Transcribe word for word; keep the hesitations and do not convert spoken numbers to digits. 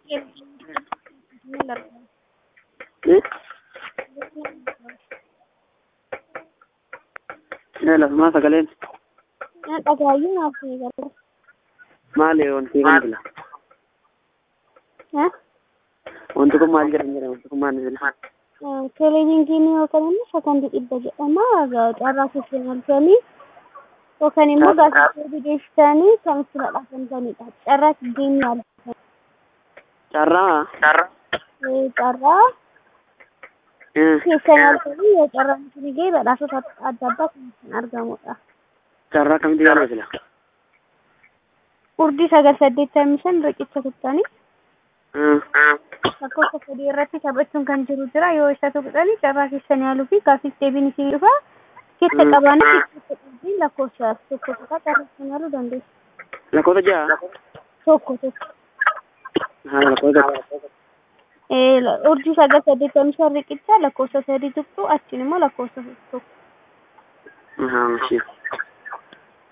Eh? Nela, ma sagaleen. Dhagaayyuu naaf ni gala. Maali wanti kan jira? Eh? Wanti kun maal jedhama jedhama? Wanti kun maal jedhama? Televiziyoonii yookaan immoo sakandii dhibba jedhama. Carraa keessan halkanii yookaan immoo gaazexaa bideessanii kan itti badhaafantanidha. Carraa geemii halkan. Carraa? Carraa. Carraa keessan halkanii yoo carraan isin ga'e badhaasota adda addaa kan isin argamudha. Carraa kamitti yaaluu fila? Urdii sagal saddeettamii shan riqicha tuttanii. Lakkoofsa sadii irratti taphachuun kan jiru jira. Yoo isa tuqxanii carraa keessan yaaluu fi gaaffiif deebiin isin dhufa. Keessa qabaanii keessa qabdii lakkoofsa tokko tokko carraa keessan yaaluu dandeessu. Lakkoofsa ja'a? Tokko tokko. Haa lakkoofsa tokko. Urdii sagal saddeettamii shan riqicha lakkoofsa sadii tuqxu achiin immoo lakkoofsa tokko. Haa ishee.